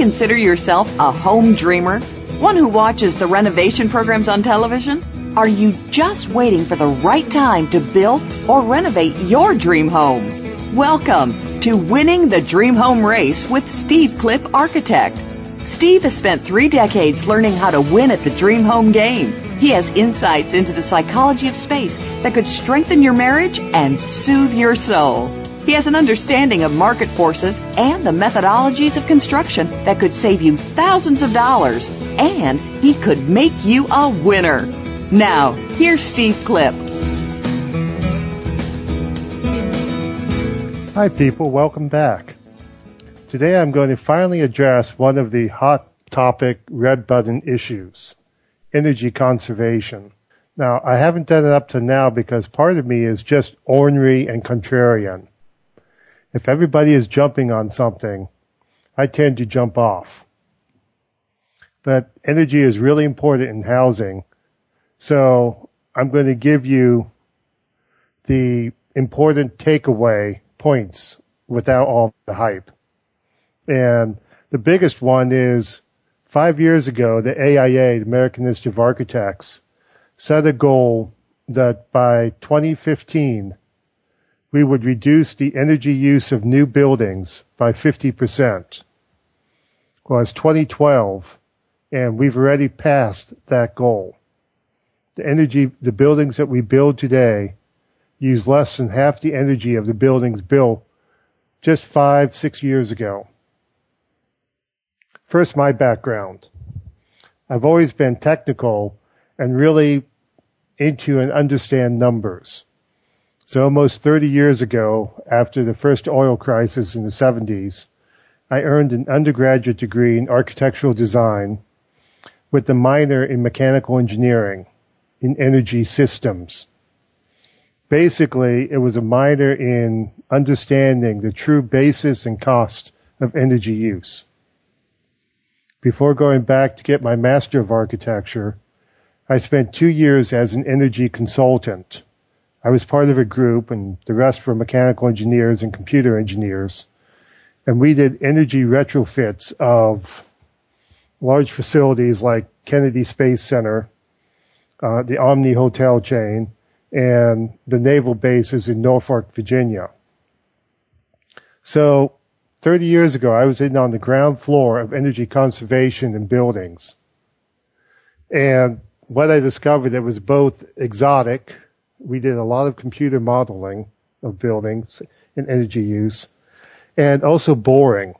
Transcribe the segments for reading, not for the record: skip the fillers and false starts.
consider yourself a home dreamer? One who watches the renovation programs on television? Are you just waiting for the right time to build or renovate your dream home? Welcome to Winning the Dream Home Race with Steve Klipp, Architect. Steve has spent 3 decades learning how to win at the dream home game. He has insights into the psychology of space that could strengthen your marriage and soothe your soul. He has an understanding of market forces and the methodologies of construction that could save you thousands of dollars, and he could make you a winner. Now, here's Steve Klipp. Hi people, welcome back. Today I'm going to finally address one of the hot topic red button issues, energy conservation. Now, I haven't done it up to now because part of me is just ornery and contrarian. If everybody is jumping on something, I tend to jump off. But energy is really important in housing, so I'm going to give you the important takeaway points without all the hype. And the biggest one is 5 years ago, the AIA, the American Institute of Architects, set a goal that by 2015, we would reduce the energy use of new buildings by 50%. Well, it's 2012, and we've already passed that goal. The buildings that we build today use less than half the energy of the buildings built just 5-6 years ago. First, my background. I've always been technical and really into and understand numbers. So almost 30 years ago, after the first oil crisis in the 70s, I earned an undergraduate degree in architectural design with a minor in mechanical engineering in energy systems. Basically, it was a minor in understanding the true basis and cost of energy use. Before going back to get my Master of Architecture, I spent 2 years as an energy consultant. I was part of a group, and the rest were mechanical engineers and computer engineers. And we did energy retrofits of large facilities like Kennedy Space Center, the Omni Hotel chain, and the naval bases in Norfolk, Virginia. So 30 years ago, I was in on the ground floor of energy conservation in buildings. And what I discovered, it was both exotic. We did a lot of computer modeling of buildings and energy use, and also boring.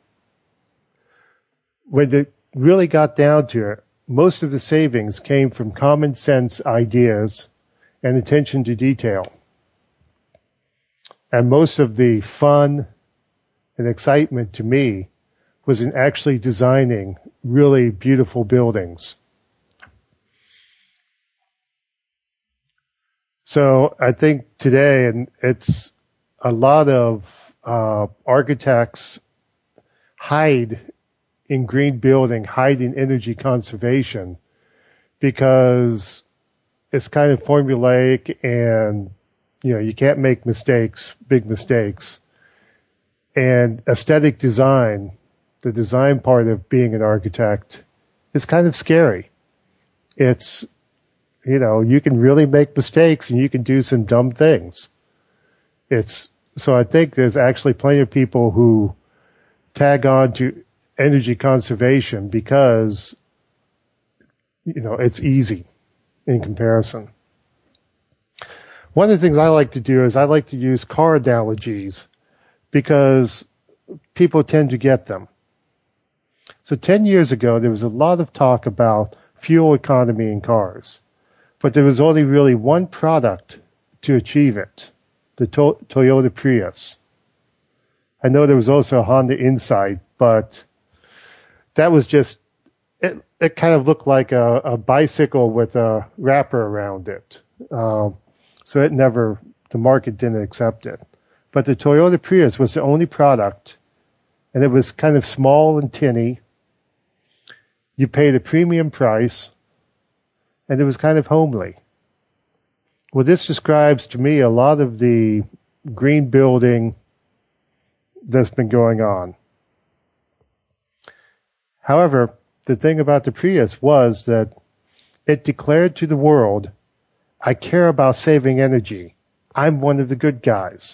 When it really got down to it, most of the savings came from common sense ideas and attention to detail. And most of the fun and excitement to me was in actually designing really beautiful buildings. So I think today, and it's a lot of architects hide in green building, hide in energy conservation, because it's kind of formulaic and, you can't make mistakes, big mistakes. And aesthetic design, the design part of being an architect, is kind of scary. It's, you can really make mistakes and you can do some dumb things. So I think there's actually plenty of people who tag on to energy conservation because, it's easy in comparison. One of the things I like to do is I like to use car analogies because people tend to get them. So 10 years ago, there was a lot of talk about fuel economy in cars, but there was only really one product to achieve it, the Toyota Prius. I know there was also a Honda Insight, but that was just, it kind of looked like a bicycle with a wrapper around it. So the market didn't accept it. But the Toyota Prius was the only product, and it was kind of small and tinny. You paid a premium price, and it was kind of homely. Well, this describes to me a lot of the green building that's been going on. However, the thing about the Prius was that it declared to the world, I care about saving energy. I'm one of the good guys.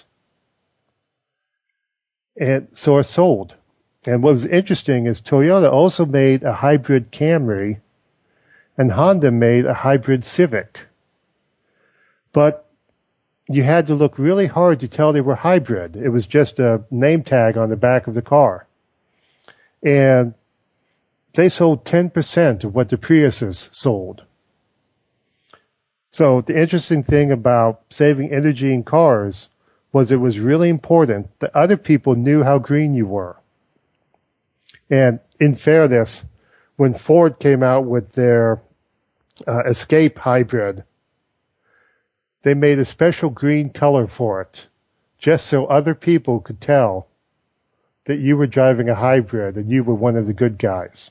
And so it sold. And what was interesting is Toyota also made a hybrid Camry, and Honda made a hybrid Civic. But you had to look really hard to tell they were hybrid. It was just a name tag on the back of the car. And they sold 10% of what the Priuses sold. So the interesting thing about saving energy in cars was it was really important that other people knew how green you were. And in fairness, when Ford came out with their Escape hybrid, they made a special green color for it, just so other people could tell that you were driving a hybrid and you were one of the good guys.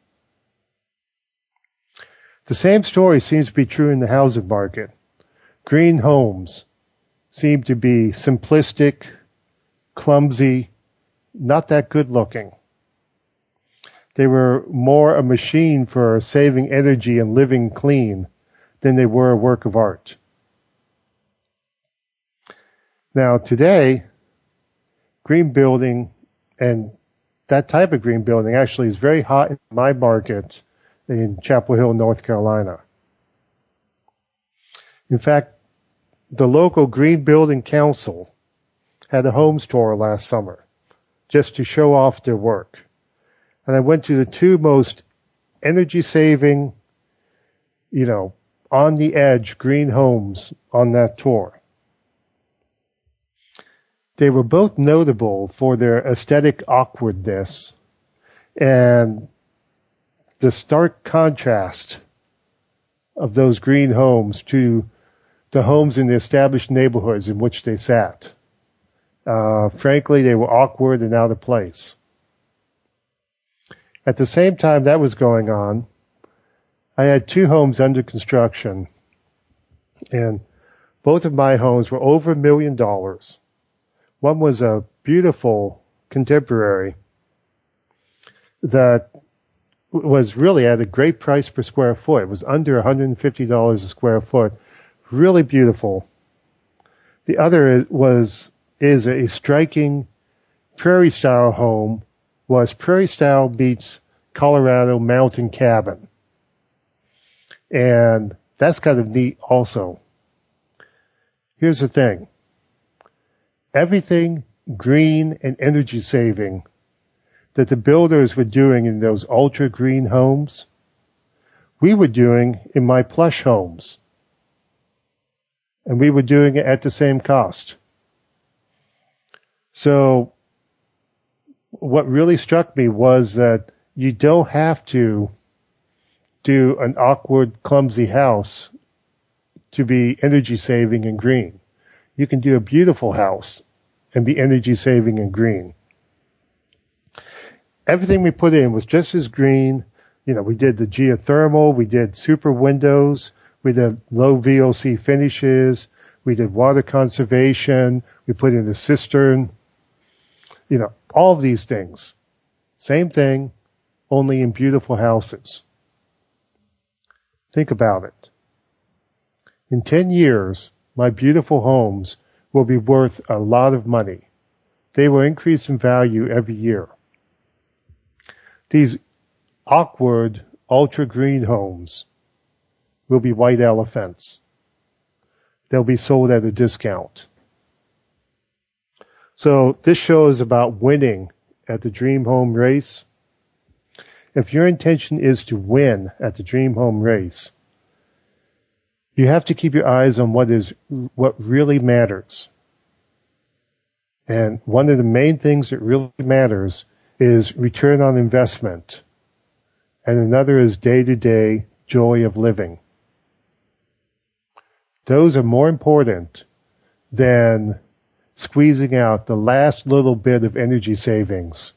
The same story seems to be true in the housing market. Green homes seem to be simplistic, clumsy, not that good looking. They were more a machine for saving energy and living clean than they were a work of art. Now today, green building and that type of green building actually is very hot in my market in Chapel Hill, North Carolina. In fact, the local Green Building Council had a home tour last summer just to show off their work. And I went to the two most energy-saving, on the edge green homes on that tour. They were both notable for their aesthetic awkwardness and the stark contrast of those green homes to the homes in the established neighborhoods in which they sat. Frankly, they were awkward and out of place. At the same time that was going on, I had two homes under construction, and both of my homes were over $1 million. One was a beautiful contemporary that was really at a great price per square foot. It was under $150 a square foot. Really beautiful. The other is a striking prairie-style home. Was prairie-style meets Colorado mountain cabin. And that's kind of neat also. Here's the thing. Everything green and energy saving that the builders were doing in those ultra green homes, we were doing in my plush homes. And we were doing it at the same cost. So what really struck me was that you don't have to do an awkward, clumsy house to be energy saving and green. You can do a beautiful house and be energy saving and green. Everything we put in was just as green. We did the geothermal, we did super windows, we did low VOC finishes, we did water conservation, we put in a cistern, all of these things. Same thing, only in beautiful houses. Think about it. In 10 years, my beautiful homes will be worth a lot of money. They will increase in value every year. These awkward, ultra-green homes will be white elephants. They'll be sold at a discount. So this show is about winning at the Dream Home Race. If your intention is to win at the Dream Home Race, you have to keep your eyes on what really matters. And one of the main things that really matters is return on investment. And another is day-to-day joy of living. Those are more important than squeezing out the last little bit of energy savings.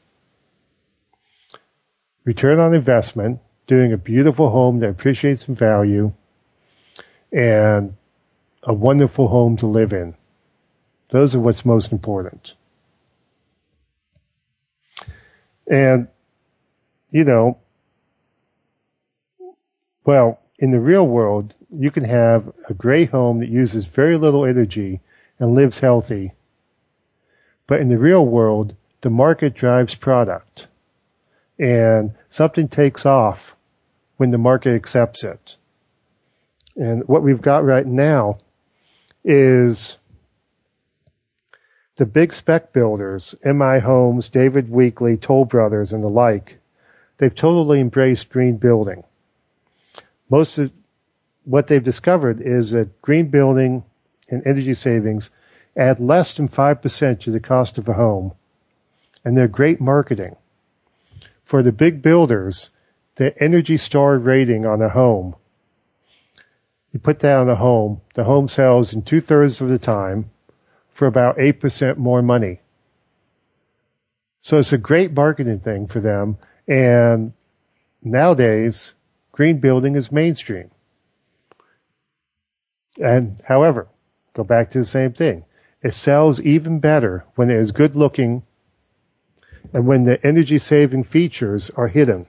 Return on investment, doing a beautiful home that appreciates in value, and a wonderful home to live in. Those are what's most important. And, well, in the real world, you can have a gray home that uses very little energy and lives healthy. But in the real world, the market drives product. And something takes off when the market accepts it. And what we've got right now is the big spec builders, M.I. Homes, David Weekley, Toll Brothers, and the like. They've totally embraced green building. Most of what they've discovered is that green building and energy savings add less than 5% to the cost of a home. And they're great marketing. For the big builders, the Energy Star rating on a home, you put that on a home, the home sells in 2/3 of the time for about 8% more money. So it's a great marketing thing for them. And nowadays, green building is mainstream. And however, go back to the same thing. It sells even better when it is good looking and when the energy saving features are hidden.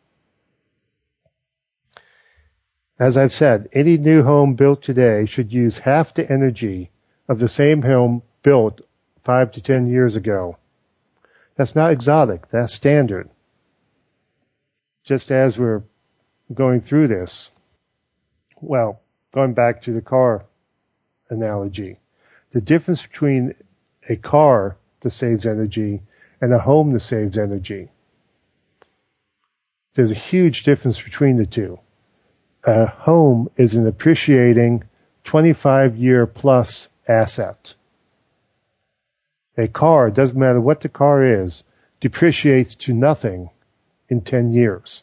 As I've said, any new home built today should use half the energy of the same home built 5 to 10 years ago. That's not exotic, that's standard. Just as we're going through this, well, going back to the car analogy, the difference between a car that saves energy and a home that saves energy. There's a huge difference between the two. A home is an appreciating 25-year plus asset. A car, doesn't matter what the car is, depreciates to nothing in 10 years.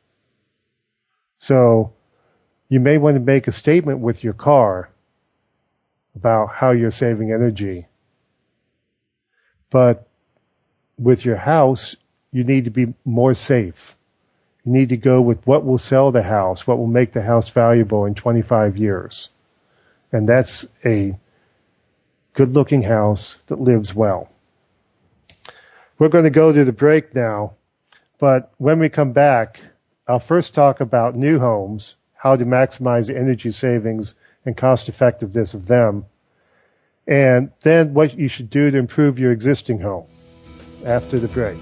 So you may want to make a statement with your car about how you're saving energy. But with your house, you need to be more safe. You need to go with what will sell the house, what will make the house valuable in 25 years. And that's a good-looking house that lives well. We're going to go to the break now, but when we come back, I'll first talk about new homes, how to maximize the energy savings and cost effectiveness of them, and then what you should do to improve your existing home after the break.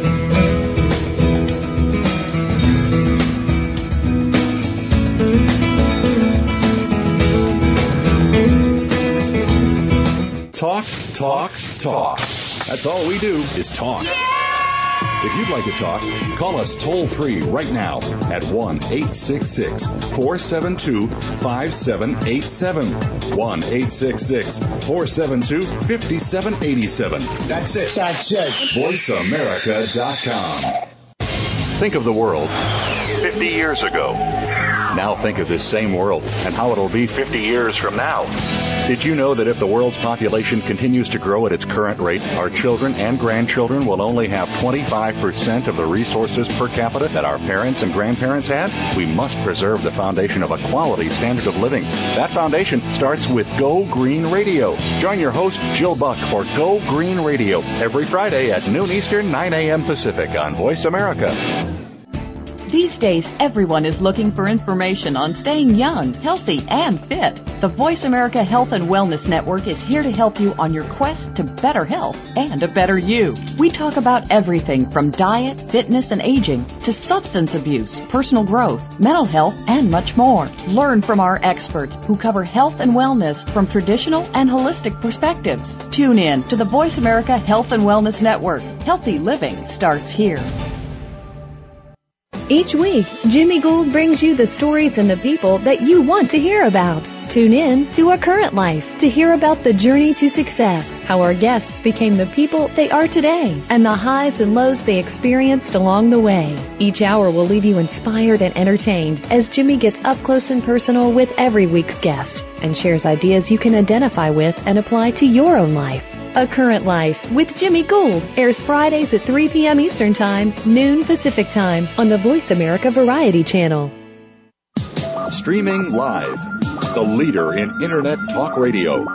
Talk, talk, talk. That's all we do is talk. If you'd like to talk, call us toll-free right now at 1-866-472-5787. 1-866-472-5787. That's it. VoiceAmerica.com. Think of the world 50 years ago. Now think of this same world and how it'll be 50 years from now. Did you know that if the world's population continues to grow at its current rate, our children and grandchildren will only have 25% of the resources per capita that our parents and grandparents had? We must preserve the foundation of a quality standard of living. That foundation starts with Go Green Radio. Join your host, Jill Buck, for Go Green Radio every Friday at noon Eastern, 9 a.m. Pacific on Voice America. These days, everyone is looking for information on staying young, healthy, and fit. The Voice America Health and Wellness Network is here to help you on your quest to better health and a better you. We talk about everything from diet, fitness, and aging to substance abuse, personal growth, mental health, and much more. Learn from our experts who cover health and wellness from traditional and holistic perspectives. Tune in to the Voice America Health and Wellness Network. Healthy living starts here. Each week, Jimmy Gould brings you the stories and the people that you want to hear about. Tune in to A Current Life to hear about the journey to success, how our guests became the people they are today, and the highs and lows they experienced along the way. Each hour will leave you inspired and entertained as Jimmy gets up close and personal with every week's guest and shares ideas you can identify with and apply to your own life. A Current Life with Jimmy Gould airs Fridays at 3 p.m. Eastern Time, noon Pacific Time on the Voice America Variety Channel. Streaming live, the leader in Internet talk radio,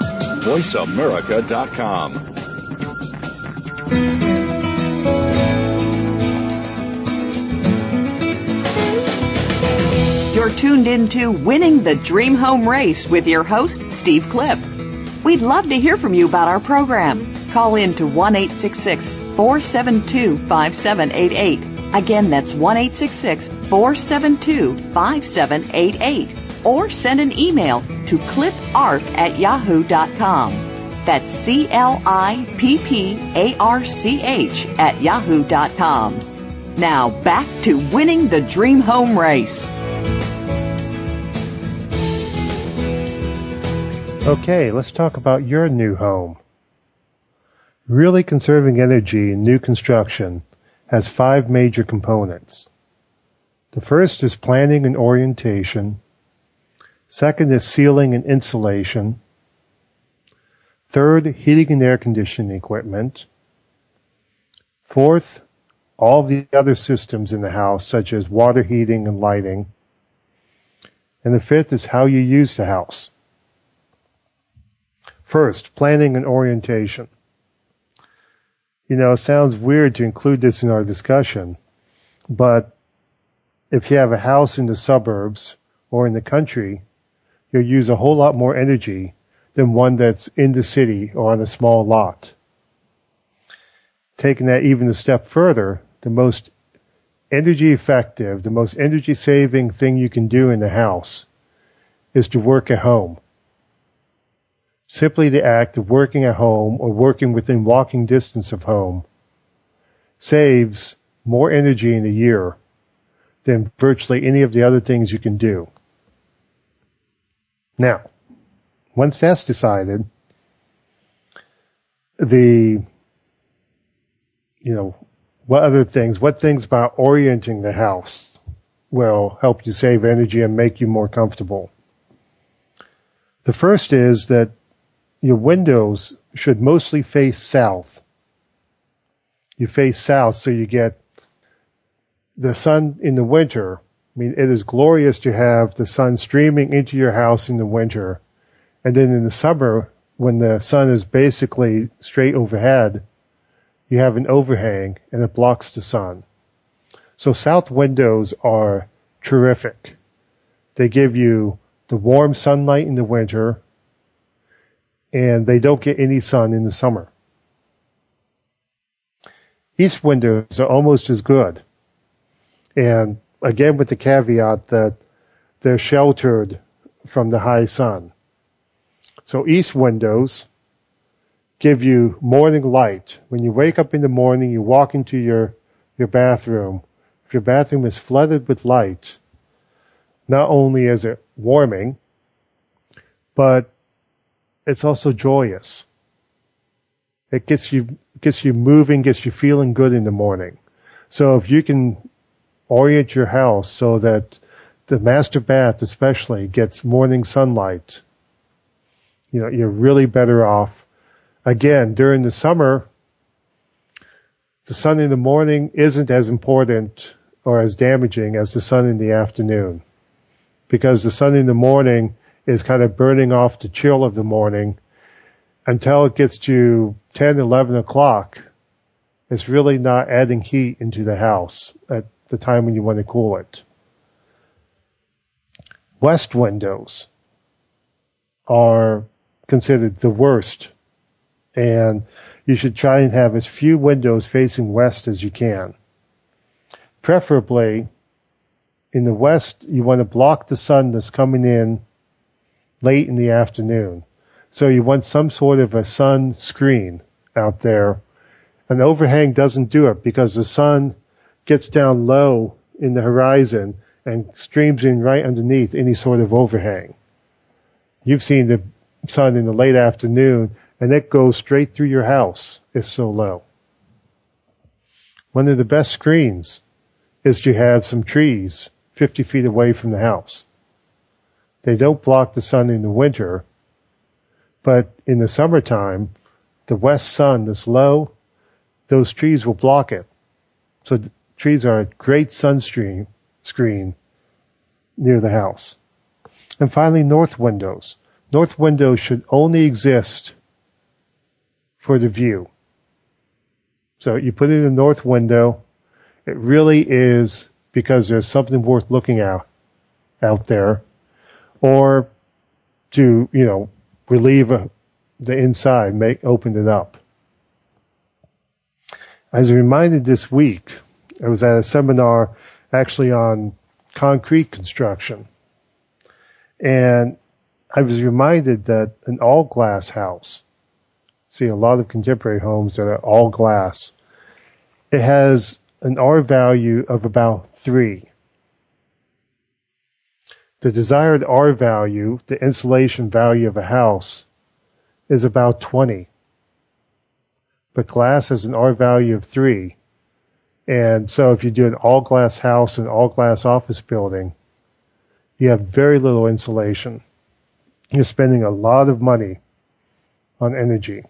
VoiceAmerica.com. You're tuned into Winning the Dream Home Race with your host, Steve Clip. We'd love to hear from you about our program. Call in to 1-866-472-5788. Again, that's 1-866-472-5788. Or send an email to cliparch@yahoo.com. That's CLIPPARCH@yahoo.com. Now back to Winning the Dream Home Race. Okay, let's talk about your new home. Really conserving energy in new construction has 5 major components. The first is planning and orientation. Second is sealing and insulation. Third, heating and air conditioning equipment. Fourth, all of the other systems in the house, such as water heating and lighting. And the fifth is how you use the house. First, planning and orientation. You know, it sounds weird to include this in our discussion, but if you have a house in the suburbs or in the country, you'll use a whole lot more energy than one that's in the city or on a small lot. Taking that even a step further, the most energy effective, the most energy saving thing you can do in the house is to work at home. Simply the act of working at home or working within walking distance of home saves more energy in a year than virtually any of the other things you can do. Now, once that's decided, what things about orienting the house will help you save energy and make you more comfortable? The first is that your windows should mostly face south. You face south so you get the sun in the winter. I mean, it is glorious to have the sun streaming into your house in the winter. And then in the summer, when the sun is basically straight overhead, you have an overhang and it blocks the sun. So south windows are terrific. They give you the warm sunlight in the winter, and they don't get any sun in the summer. East windows are almost as good. And again, with the caveat that they're sheltered from the high sun. So east windows give you morning light. When you wake up in the morning, you walk into your bathroom. If your bathroom is flooded with light, not only is it warming, but it's also joyous. It gets you moving, gets you feeling good in the morning. So if you can orient your house so that the master bath especially gets morning sunlight, you know, you're really better off. Again, during the summer, the sun in the morning isn't as important or as damaging as the sun in the afternoon, because the sun in the morning is kind of burning off the chill of the morning until it gets to 10, 11 o'clock. It's really not adding heat into the house at the time when you want to cool it. West windows are considered the worst, and you should try and have as few windows facing west as you can. Preferably, in the west, you want to block the sun that's coming in late in the afternoon. So you want some sort of a sun screen out there. An overhang doesn't do it because the sun gets down low in the horizon and streams in right underneath any sort of overhang. You've seen the sun in the late afternoon, and it goes straight through your house. It's so low. One of the best screens is to have some trees 50 feet away from the house. They don't block the sun in the winter, but in the summertime, the west sun that's low, those trees will block it. So the trees are a great screen near the house. And finally, north windows. North windows should only exist for the view. So you put in a north window, it really is because there's something worth looking at out there, or to, relieve the inside, open it up. I was reminded this week, I was at a seminar actually on concrete construction, and I was reminded that an all glass house, see a lot of contemporary homes that are all glass, it has an R value of about 3. The desired R value, the insulation value of a house, is about 20. But glass has an R value of 3. And so if you do an all-glass house and all-glass office building, you have very little insulation. You're spending a lot of money on energy.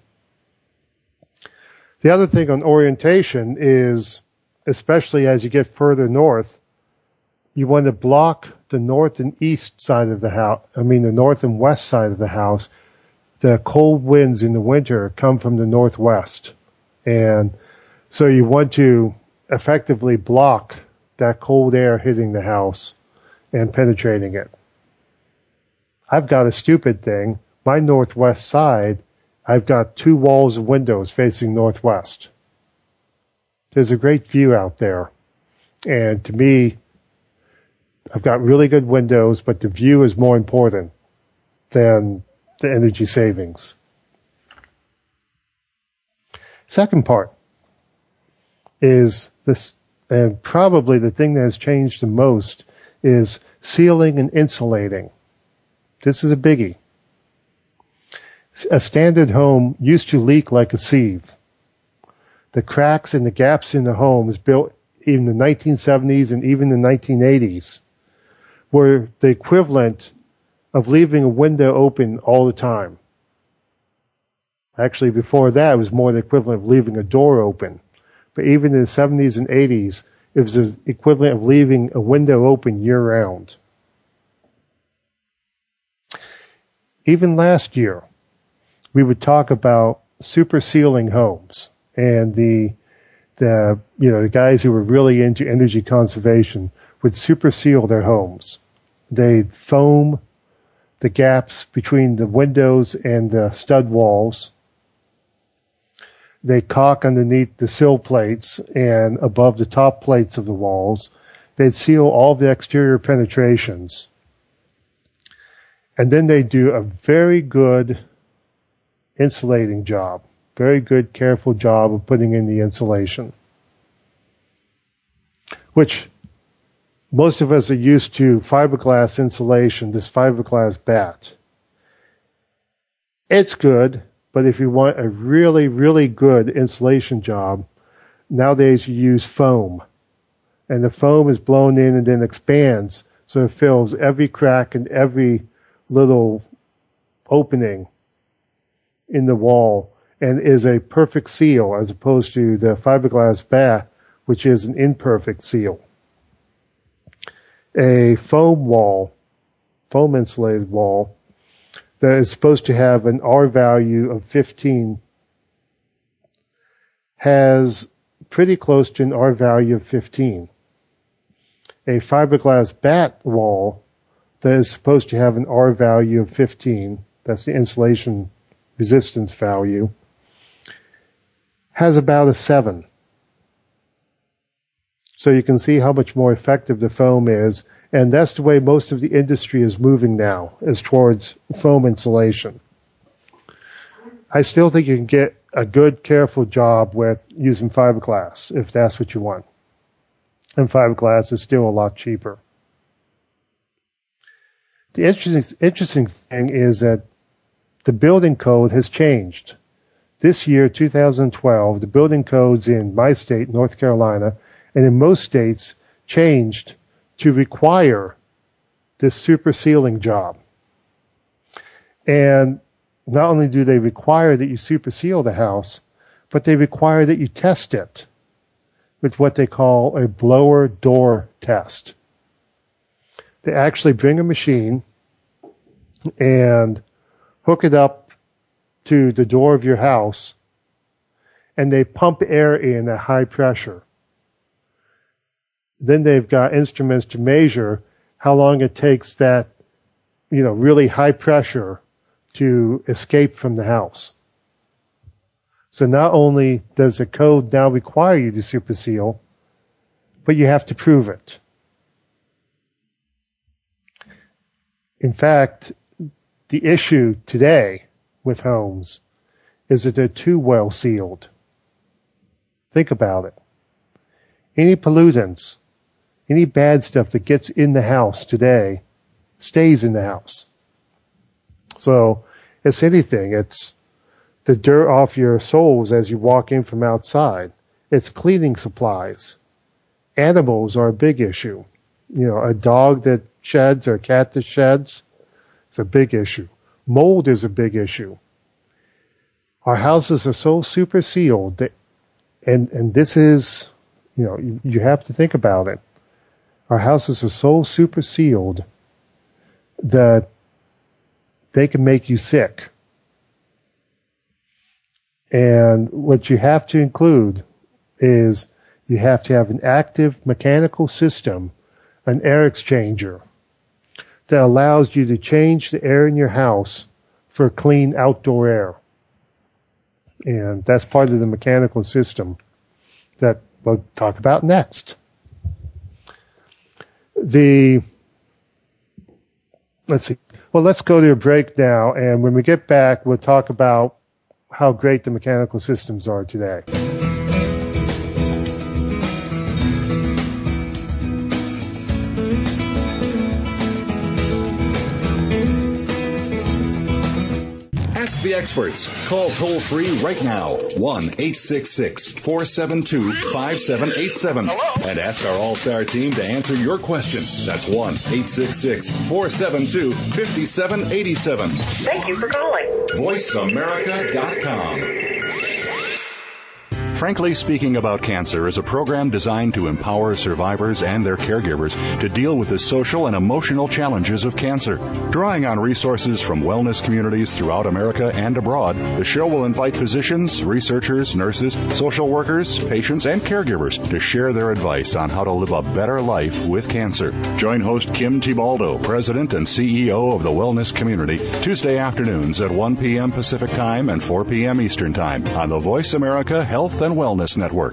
The other thing on orientation is, especially as you get further north, you want to block the north and east side of the house, the north and west side of the house. The cold winds in the winter come from the northwest. And so you want to effectively block that cold air hitting the house and penetrating it. I've got a stupid thing. My northwest side, I've got 2 walls of windows facing northwest. There's a great view out there. And to me, I've got really good windows, but the view is more important than the energy savings. Second part is this, and probably the thing that has changed the most, is sealing and insulating. This is a biggie. A standard home used to leak like a sieve. The cracks and the gaps in the homes built in the 1970s and even the 1980s were the equivalent of leaving a window open all the time. Actually, before that, it was more the equivalent of leaving a door open. But even in the 70s and 80s, it was the equivalent of leaving a window open year-round. Even last year, we would talk about super sealing homes, and the guys who were really into energy conservation would super seal their homes. They'd foam the gaps between the windows and the stud walls. They caulk underneath the sill plates and above the top plates of the walls. They'd seal all the exterior penetrations. And then they do a very good insulating job, very good, careful job of putting in the insulation, which most of us are used to fiberglass insulation, this fiberglass bat. It's good, but if you want a really, really good insulation job, nowadays you use foam. And the foam is blown in and then expands, so it fills every crack and every little opening in the wall and is a perfect seal as opposed to the fiberglass bat, which is an imperfect seal. A foam insulated wall that is supposed to have an R value of 15 has pretty close to an R value of 15. A fiberglass bat wall that is supposed to have an R value of 15, that's the insulation resistance value, has about a 7. So you can see how much more effective the foam is, and that's the way most of the industry is moving now, is towards foam insulation. I still think you can get a good, careful job with using fiberglass, if that's what you want. And fiberglass is still a lot cheaper. The interesting thing is that the building code has changed. This year, 2012, the building codes in my state, North Carolina, and in most states changed to require this super sealing job. And not only do they require that you super seal the house, but they require that you test it with what they call a blower door test. They actually bring a machine and hook it up to the door of your house, and they pump air in at high pressure. Then they've got instruments to measure how long it takes that, really high pressure to escape from the house. So not only does the code now require you to super seal, but you have to prove it. In fact, the issue today with homes is that they're too well sealed. Think about it. Any pollutants, any bad stuff that gets in the house today stays in the house. So it's anything. It's the dirt off your soles as you walk in from outside. It's cleaning supplies. Animals are a big issue. A dog that sheds or a cat that sheds, it's a big issue. Mold is a big issue. Our houses are so super sealed that, and this is, you have to think about it. Our houses are so super sealed that they can make you sick. And what you have to include is you have to have an active mechanical system, an air exchanger, that allows you to change the air in your house for clean outdoor air. And that's part of the mechanical system that we'll talk about next. Let's see. Well, let's go to a break now, and when we get back, we'll talk about how great the mechanical systems are today. Ask the experts. Call toll-free right now, 1-866-472-5787. And ask our All-Star team to answer your question. That's 1-866-472-5787. Thank you for calling. VoiceAmerica.com. Frankly Speaking About Cancer is a program designed to empower survivors and their caregivers to deal with the social and emotional challenges of cancer. Drawing on resources from wellness communities throughout America and abroad, the show will invite physicians, researchers, nurses, social workers, patients, and caregivers to share their advice on how to live a better life with cancer. Join host Kim Tibaldo, President and CEO of the Wellness Community, Tuesday afternoons at 1 p.m. Pacific Time and 4 p.m. Eastern Time on the Voice America Health and Wellness Network.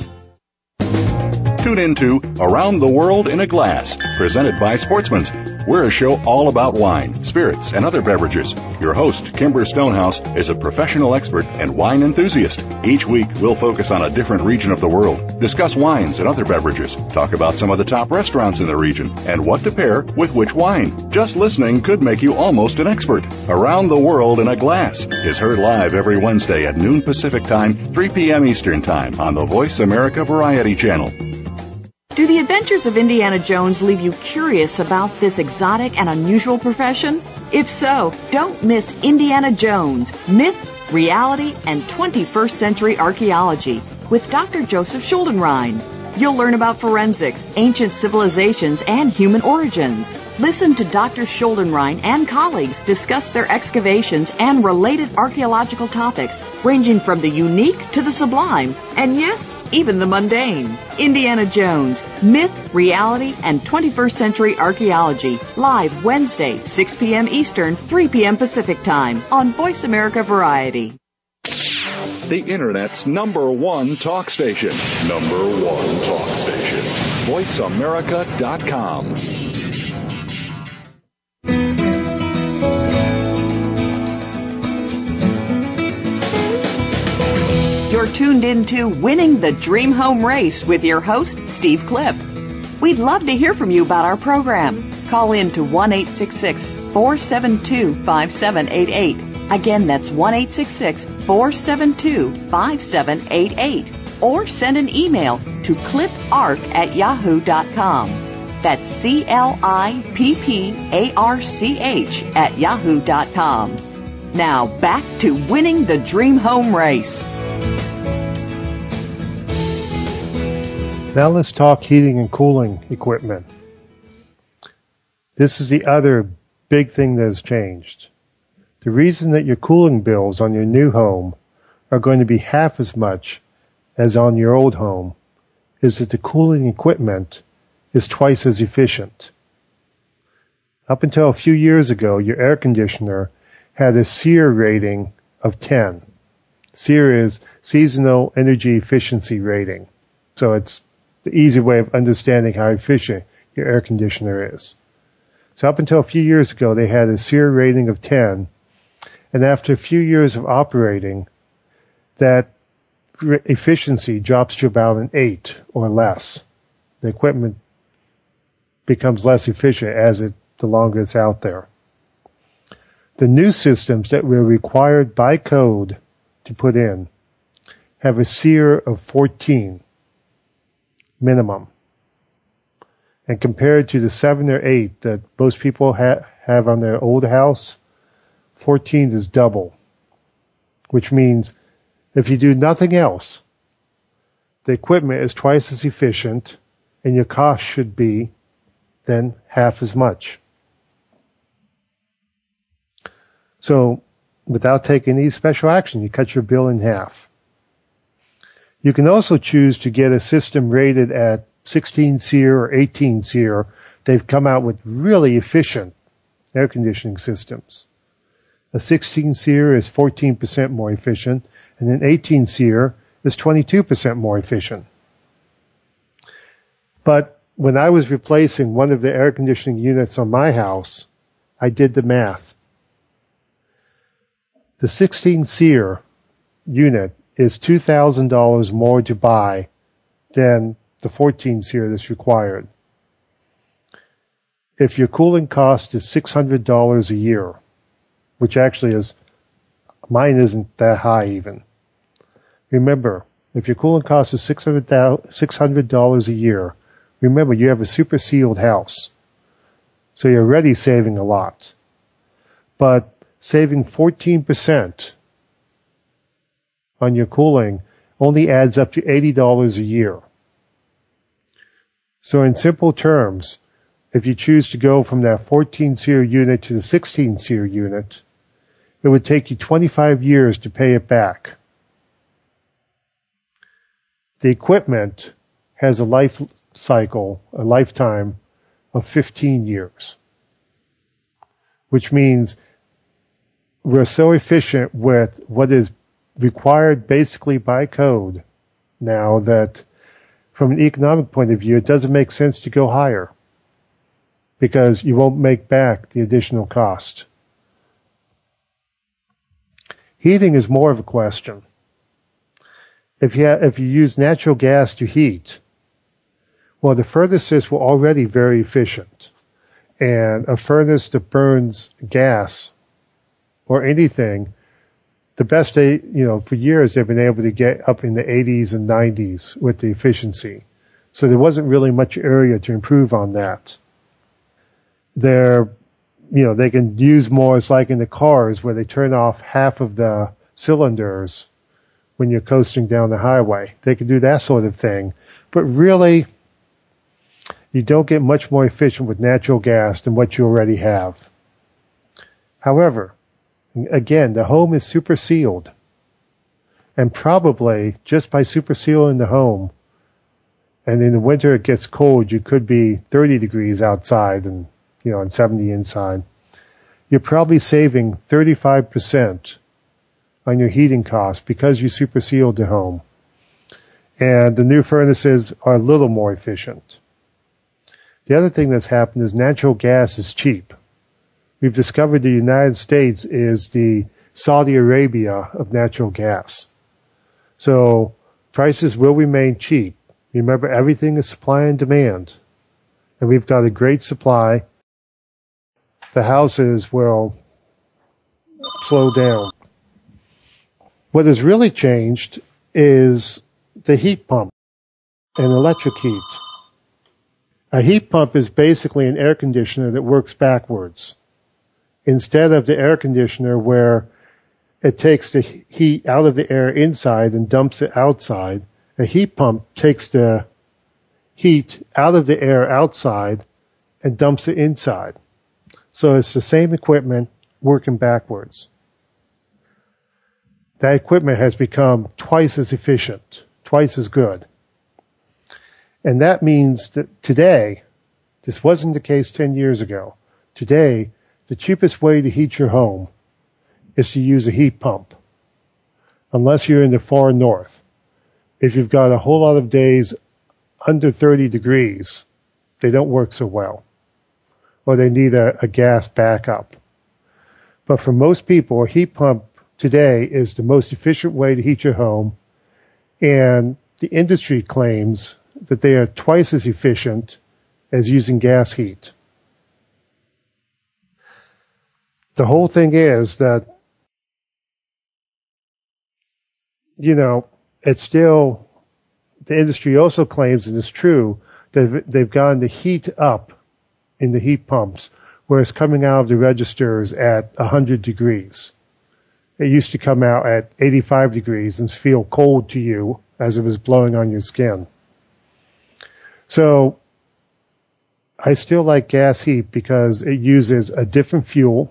Tune into Around the World in a Glass, presented by Sportsman's. We're a show all about wine, spirits, and other beverages. Your host, Kimber Stonehouse, is a professional expert and wine enthusiast. Each week, we'll focus on a different region of the world, discuss wines and other beverages, talk about some of the top restaurants in the region, and what to pair with which wine. Just listening could make you almost an expert. Around the World in a Glass is heard live every Wednesday at noon Pacific Time, 3 p.m. Eastern Time on the Voice America Variety Channel. Do the adventures of Indiana Jones leave you curious about this exotic and unusual profession? If so, don't miss Indiana Jones, Myth, Reality, and 21st Century Archaeology with Dr. Joseph Schuldenrein. You'll learn about forensics, ancient civilizations, and human origins. Listen to Dr. Schuldenrein and colleagues discuss their excavations and related archaeological topics, ranging from the unique to the sublime, and yes, even the mundane. Indiana Jones, Myth, Reality, and 21st Century Archaeology, live Wednesday, 6 p.m. Eastern, 3 p.m. Pacific Time on Voice America Variety. The Internet's #1 talk station. #1 talk station. VoiceAmerica.com. You're tuned into Winning the Dream Home Race with your host, Steve Clip. We'd love to hear from you about our program. Call in to 1-866-472-5788. Again, that's 1-866-472-5788. Or send an email to cliparch@yahoo.com. That's CLIPPARCH@yahoo.com. Now, back to Winning the Dream Home Race. Now let's talk heating and cooling equipment. This is the other big thing that has changed. The reason that your cooling bills on your new home are going to be half as much as on your old home is that the cooling equipment is twice as efficient. Up until a few years ago, your air conditioner had a SEER rating of 10. SEER is Seasonal Energy Efficiency Rating. So it's the easy way of understanding how efficient your air conditioner is. So up until a few years ago, they had a SEER rating of 10. And after a few years of operating, that efficiency drops to about an 8 or less. The equipment becomes less efficient the longer it's out there. The new systems that were required by code to put in have a SEER of 14 minimum. And compared to the 7 or 8 that most people have on their old house, 14 is double. Which means if you do nothing else, the equipment is twice as efficient and your cost should be then half as much. So without taking any special action, you cut your bill in half. You can also choose to get a system rated at 16 SEER or 18 SEER. They've come out with really efficient air conditioning systems. A 16 SEER is 14% more efficient, and an 18 SEER is 22% more efficient. But when I was replacing one of the air conditioning units on my house, I did the math. The 16 SEER unit is $2,000 more to buy than the 14 SEER that's required. If your cooling cost is $600 a year, which actually is, mine isn't that high even. Remember, if your cooling cost is $600 a year, remember you have a super sealed house. So you're already saving a lot. But saving 14% on your cooling only adds up to $80 a year. So in simple terms, if you choose to go from that 14 SEER unit to the 16 SEER unit, it would take you 25 years to pay it back. The equipment has a life cycle, a lifetime of 15 years, which means we're so efficient with what is required basically by code now that from an economic point of view, it doesn't make sense to go higher because you won't make back the additional cost. Heating is more of a question. If you use natural gas to heat, well, the furnaces were already very efficient. And a furnace that burns gas or anything, the best for years they've been able to get up in the 80s and 90s with the efficiency. So there wasn't really much area to improve on that. They can use more, it's like in the cars where they turn off half of the cylinders when you're coasting down the highway. They can do that sort of thing. But really, you don't get much more efficient with natural gas than what you already have. However, again, the home is super sealed. And probably just by super sealing the home, and in the winter it gets cold, you could be 30 degrees outside and 70 inside. You're probably saving 35% on your heating costs because you super sealed the home. And the new furnaces are a little more efficient. The other thing that's happened is natural gas is cheap. We've discovered the United States is the Saudi Arabia of natural gas. So prices will remain cheap. Remember, everything is supply and demand. And we've got a great supply. The houses will slow down. What has really changed is the heat pump and electric heat. A heat pump is basically an air conditioner that works backwards. Instead of the air conditioner where it takes the heat out of the air inside and dumps it outside, a heat pump takes the heat out of the air outside and dumps it inside. So it's the same equipment working backwards. That equipment has become twice as efficient, twice as good. And that means that today, this wasn't the case 10 years ago, Today, the cheapest way to heat your home is to use a heat pump, unless you're in the far north. If you've got a whole lot of days under 30 degrees, they don't work so well, or they need a gas backup. But for most people, a heat pump today is the most efficient way to heat your home, and the industry claims that they are twice as efficient as using gas heat. The whole thing is that, it's still, the industry also claims, and it's true, that they've gotten the heat up in the heat pumps, where it's coming out of the registers at 100 degrees. It used to come out at 85 degrees and feel cold to you as it was blowing on your skin. So I still like gas heat because it uses a different fuel.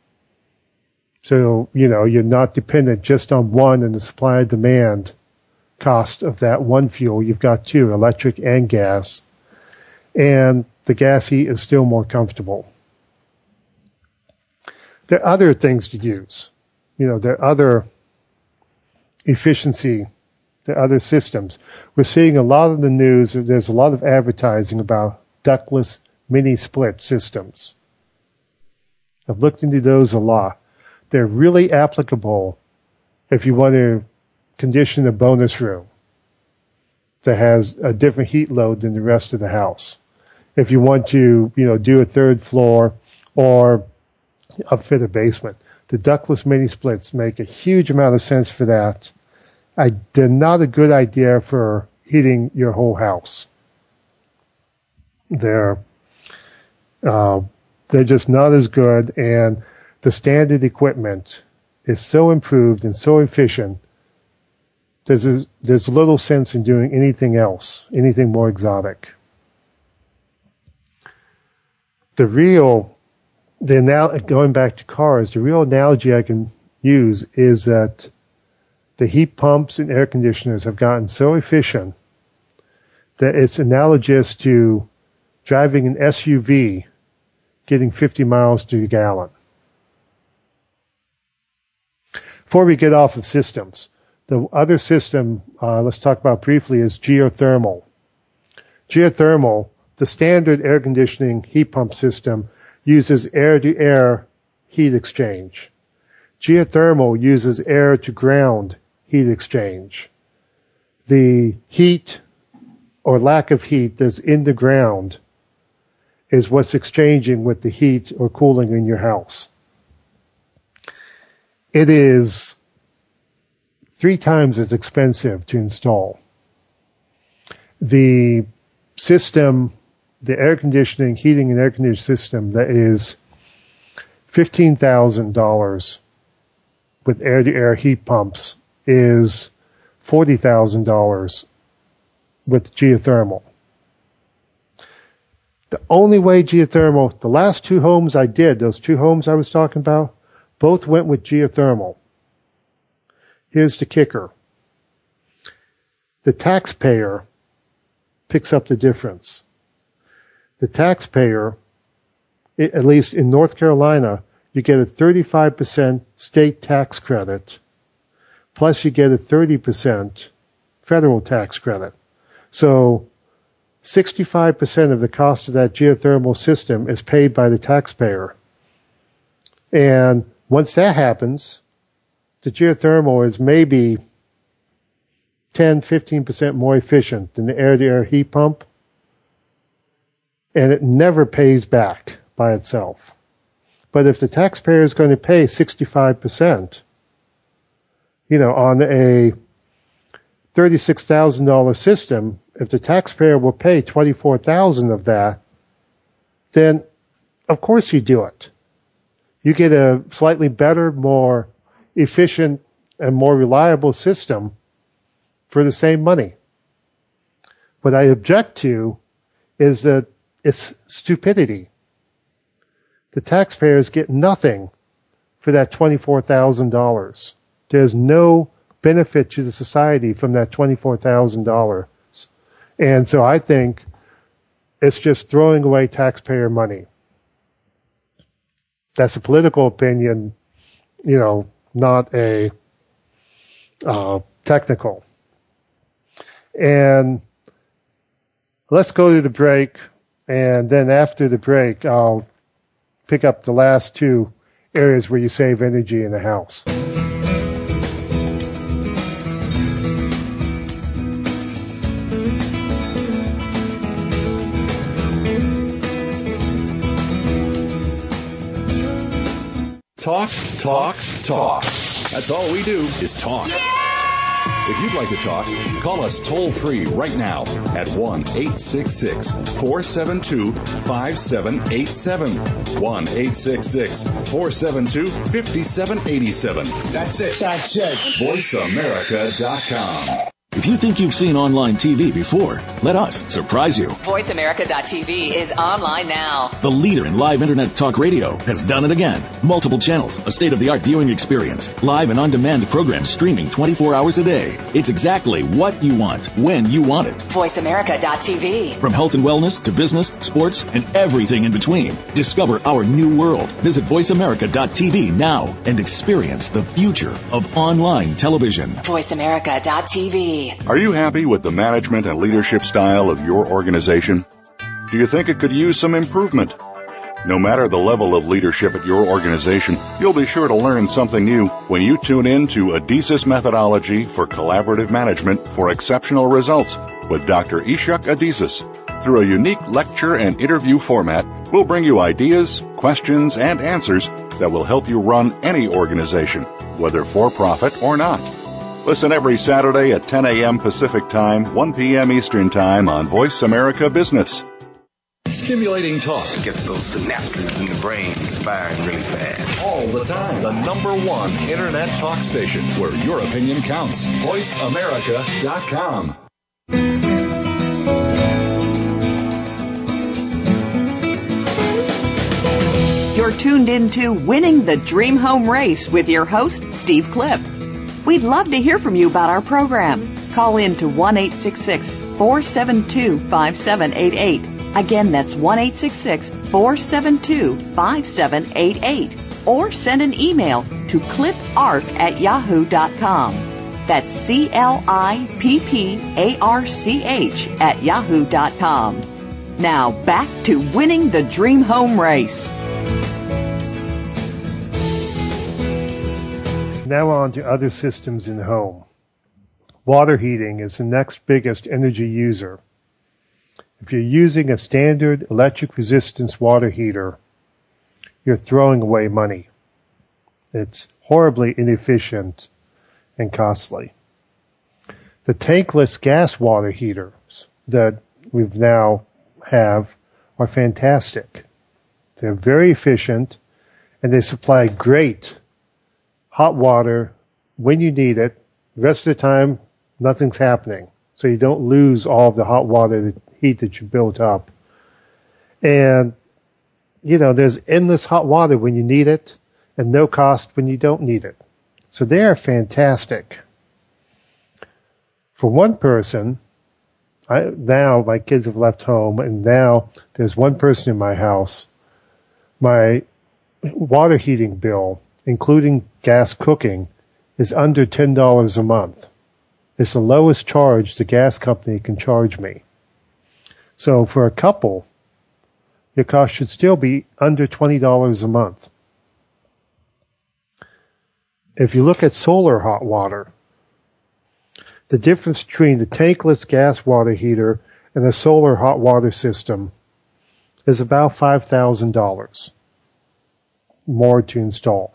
So, you're not dependent just on one and the supply and demand cost of that one fuel. You've got two, electric and gas. And the gas heat is still more comfortable. There are other things to use. There are other efficiency, there are other systems. We're seeing a lot of the news, there's a lot of advertising about ductless mini split systems. I've looked into those a lot. They're really applicable if you want to condition a bonus room that has a different heat load than the rest of the house. If you want to, do a third floor or upfit a basement. The ductless mini splits make a huge amount of sense for that. They're not a good idea for heating your whole house. They're just not as good, and the standard equipment is so improved and so efficient. There's little sense in doing anything else, anything more exotic. Going back to cars, the real analogy I can use is that the heat pumps and air conditioners have gotten so efficient that it's analogous to driving an SUV getting 50 miles to the gallon. Before we get off of systems, the other system let's talk about briefly is geothermal. Geothermal, the standard air conditioning heat pump system, uses air-to-air heat exchange. Geothermal uses air-to-ground heat exchange. The heat or lack of heat that's in the ground is what's exchanging with the heat or cooling in your house. It is 3 times as expensive to install. The system, the air conditioning, heating and air conditioning system that is $15,000 with air-to-air heat pumps is $40,000 with geothermal. The only way geothermal, the last 2 homes I did, those 2 homes I was talking about, both went with geothermal. Here's the kicker. The taxpayer picks up the difference. The taxpayer, at least in North Carolina, you get a 35% state tax credit, plus you get a 30% federal tax credit. So 65% of the cost of that geothermal system is paid by the taxpayer. And once that happens, the geothermal is maybe 10-15% more efficient than the air-to-air heat pump, and it never pays back by itself. But if the taxpayer is going to pay 65%, on a $36,000 system, if the taxpayer will pay $24,000 of that, then of course you do it. You get a slightly better, more efficient, and more reliable system for the same money. What I object to is that it's stupidity. The taxpayers get nothing for that $24,000. There's no benefit to the society from that $24,000. And so I think it's just throwing away taxpayer money. That's a political opinion, not a technical. And let's go to the break, and then after the break, I'll pick up the last two areas where you save energy in the house. Talk, talk, talk. That's all we do is talk. If you'd like to talk, call us toll-free right now at 1-866-472-5787. 1-866-472-5787. That's it. VoiceAmerica.com. If you think you've seen online TV before, let us surprise you. VoiceAmerica.tv is online now. The leader in live Internet talk radio has done it again. Multiple channels, a state-of-the-art viewing experience, live and on-demand programs streaming 24 hours a day. It's exactly what you want, when you want it. VoiceAmerica.tv. From health and wellness to business, sports, and everything in between. Discover our new world. Visit VoiceAmerica.tv now and experience the future of online television. VoiceAmerica.tv. Are you happy with the management and leadership style of your organization? Do you think it could use some improvement? No matter the level of leadership at your organization, you'll be sure to learn something new when you tune in to Adizes Methodology for Collaborative Management for Exceptional Results with Dr. Ishak Adizes. Through a unique lecture and interview format, we'll bring you ideas, questions, and answers that will help you run any organization, whether for-profit or not. Listen every Saturday at 10 a.m. Pacific Time, 1 p.m. Eastern Time on Voice America Business. Stimulating talk. It gets those synapses in the brain firing really fast. All the time. The number one Internet talk station where your opinion counts. VoiceAmerica.com. You're tuned into Winning the Dream Home Race with your host, Steve Clip. We'd love to hear from you about our program. Call in to 1-866-472-5788. Again, that's 1-866-472-5788. Or send an email to cliparch@yahoo.com. That's CLIPPARCH@yahoo.com. Now back to Winning the Dream Home Race. Now on to other systems in the home. Water heating is the next biggest energy user. If you're using a standard electric resistance water heater, you're throwing away money. It's horribly inefficient and costly. The tankless gas water heaters that we've now have are fantastic. They're very efficient and they supply great hot water when you need it. The rest of the time, nothing's happening. So you don't lose all of the hot water, the heat that you built up. And, there's endless hot water when you need it and no cost when you don't need it. So they are fantastic. For one person, now my kids have left home and now there's one person in my house. My water heating bill, including gas cooking, is under $10 a month. It's the lowest charge the gas company can charge me. So for a couple, your cost should still be under $20 a month. If you look at solar hot water, the difference between the tankless gas water heater and the solar hot water system is about $5,000 more to install.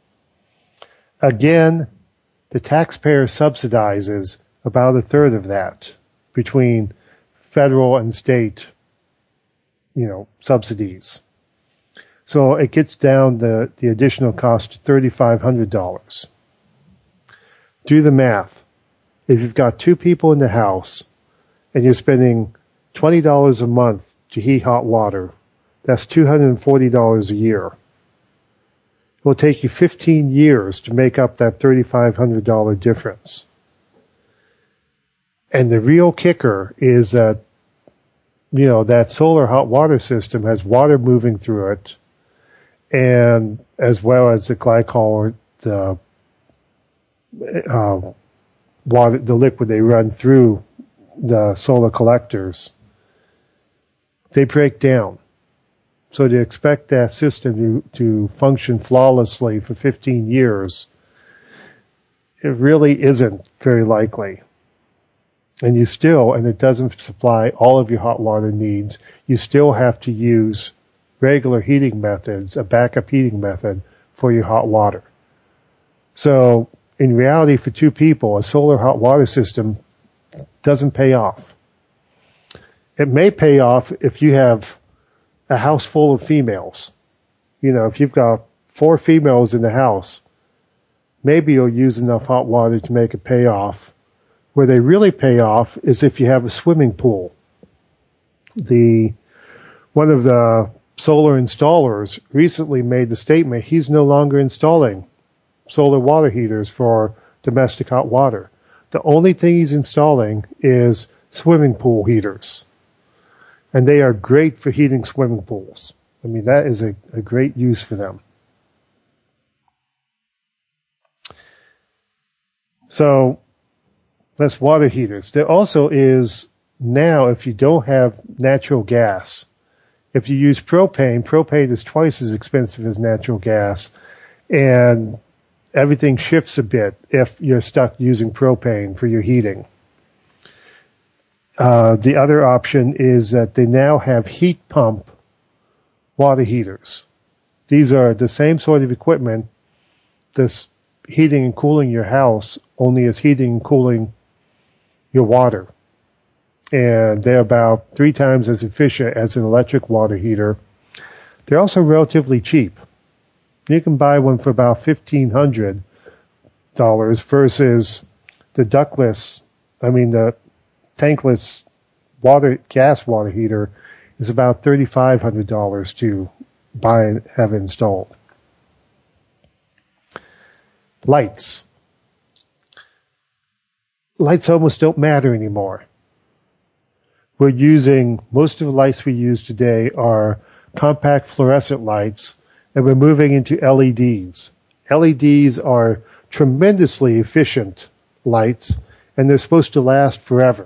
Again, the taxpayer subsidizes about a third of that between federal and state, subsidies. So it gets down the additional cost to $3,500. Do the math. If you've got two people in the house and you're spending $20 a month to heat hot water, that's $240 a year. It will take you 15 years to make up that $3,500 difference. And the real kicker is that, that solar hot water system has water moving through it, and as well as the glycol, the water, the liquid they run through the solar collectors, they break down. So to expect that system to function flawlessly for 15 years, it really isn't very likely. And it doesn't supply all of your hot water needs. You still have to use regular heating methods, a backup heating method for your hot water. So in reality, for two people, a solar hot water system doesn't pay off. It may pay off if you have a house full of females. If you've got 4 females in the house, maybe you'll use enough hot water to make it pay off. Where they really pay off is if you have a swimming pool. One of the solar installers recently made the statement he's no longer installing solar water heaters for domestic hot water. The only thing he's installing is swimming pool heaters. And they are great for heating swimming pools. I mean, that is a great use for them. So that's water heaters. There also is now, if you don't have natural gas, if you use propane is twice as expensive as natural gas, and everything shifts a bit if you're stuck using propane for your heating. The other option is that they now have heat pump water heaters. These are the same sort of equipment that's heating and cooling your house, only as heating and cooling your water. And they're about 3 times as efficient as an electric water heater. They're also relatively cheap. You can buy one for about $1,500 versus the the tankless gas water heater is about $3,500 to buy and have installed. Lights. Lights almost don't matter anymore. Most of the lights we use today are compact fluorescent lights, and we're moving into LEDs. LEDs are tremendously efficient lights, and they're supposed to last forever.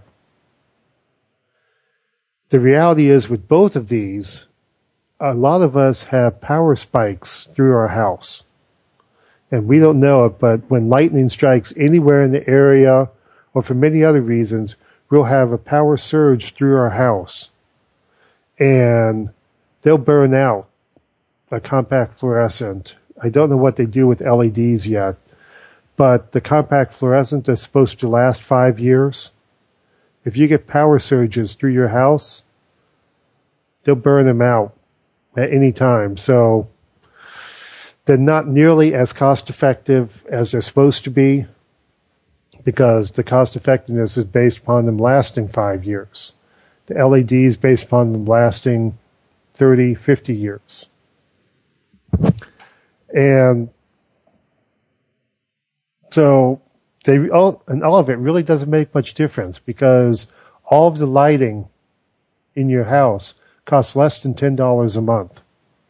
The reality is with both of these, a lot of us have power spikes through our house. And we don't know it, but when lightning strikes anywhere in the area or for many other reasons, we'll have a power surge through our house. And they'll burn out a compact fluorescent. I don't know what they do with LEDs yet, but the compact fluorescent is supposed to last 5 years. If you get power surges through your house, they'll burn them out at any time. So they're not nearly as cost effective as they're supposed to be, because the cost effectiveness is based upon them lasting 5 years. The LED is based upon them lasting 30, 50 years. And so all of it really doesn't make much difference, because all of the lighting in your house costs less than $10 a month.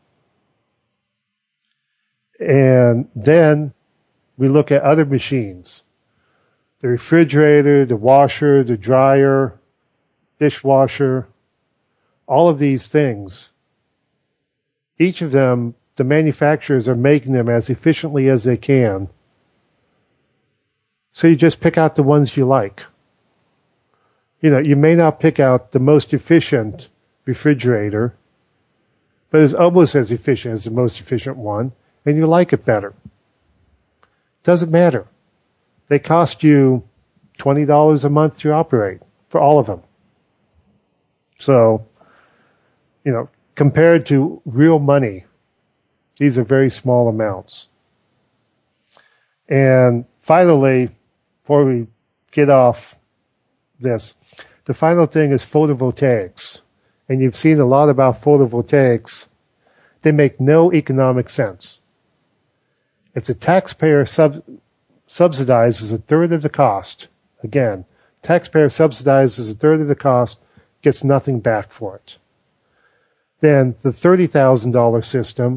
And then we look at other machines. The refrigerator, the washer, the dryer, dishwasher, all of these things. Each of them, the manufacturers are making them as efficiently as they can. So you just pick out the ones you like. You may not pick out the most efficient refrigerator, but it's almost as efficient as the most efficient one, and you like it better. Doesn't matter. They cost you $20 a month to operate for all of them. So, compared to real money, these are very small amounts. And finally, before we get off this, the final thing is photovoltaics. And you've seen a lot about photovoltaics. They make no economic sense. If the taxpayer subsidizes a third of the cost, again, taxpayer subsidizes a third of the cost, gets nothing back for it. Then the $30,000 system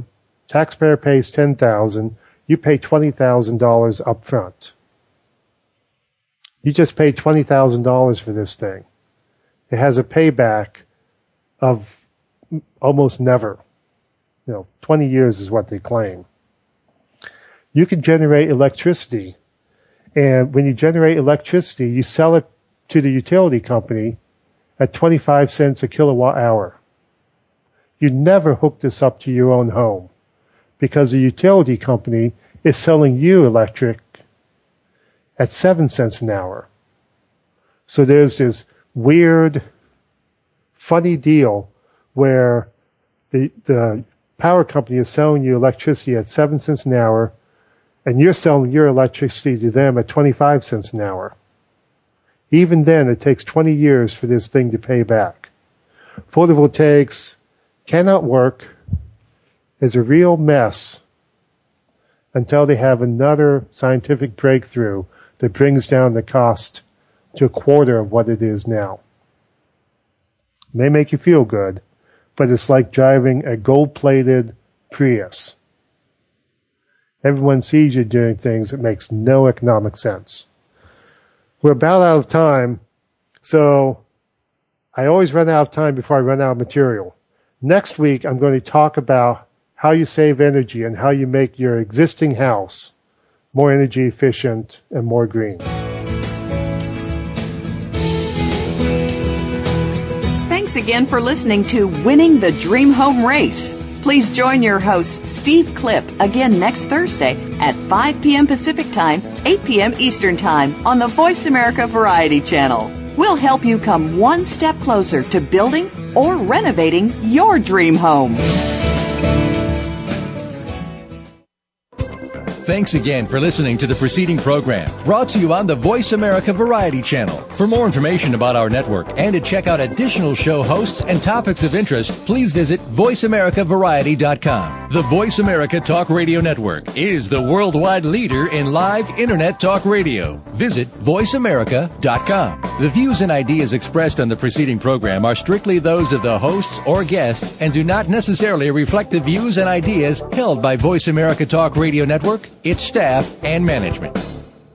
Taxpayer pays $10,000. You pay $20,000 up front. You just paid $20,000 for this thing. It has a payback of almost never. 20 years is what they claim. You can generate electricity. And when you generate electricity, you sell it to the utility company at 25 cents a kilowatt hour. You never hook this up to your own home because the utility company is selling you electric at 7 cents an hour. So there's this weird, funny deal where the power company is selling you electricity at 7 cents an hour, and you're selling your electricity to them at 25 cents an hour. Even then, it takes 20 years for this thing to pay back. Photovoltaics cannot work, is a real mess until they have another scientific breakthrough that brings down the cost to a quarter of what it is now. It may make you feel good, but it's like driving a gold-plated Prius. Everyone sees you doing things that makes no economic sense. We're about out of time, so I always run out of time before I run out of material. Next week, I'm going to talk about how you save energy and how you make your existing house more energy efficient and more green. Thanks again for listening to Winning the Dream Home Race. Please join your host, Steve Clipp, again next Thursday at 5 p.m. Pacific Time, 8 p.m. Eastern Time on the Voice America Variety Channel. We'll help you come one step closer to building or renovating your dream home. Thanks again for listening to the preceding program, brought to you on the Voice America Variety Channel. For more information about our network and to check out additional show hosts and topics of interest, please visit VoiceAmericaVariety.com. The Voice America Talk Radio Network is the worldwide leader in live Internet talk radio. Visit VoiceAmerica.com. The views and ideas expressed on the preceding program are strictly those of the hosts or guests and do not necessarily reflect the views and ideas held by Voice America Talk Radio Network, its staff, and management.